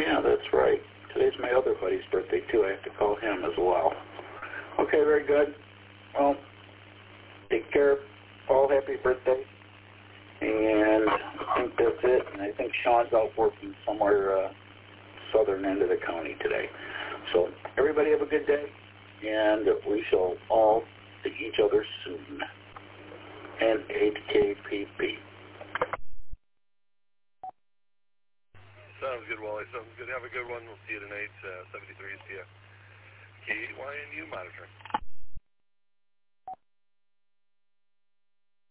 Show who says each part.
Speaker 1: yeah, that's right. Today's my other buddy's birthday, too. I have to call him as well. Okay, very good. Well, take care. Paul, happy birthday. And I think that's it. And I think Sean's out working somewhere southern end of the county today. So everybody have a good day, and we shall all see each other soon. N8KPP.
Speaker 2: Sounds good, Wally. Sounds good. Have a good one. We'll see you tonight. 73 is KYNU monitoring.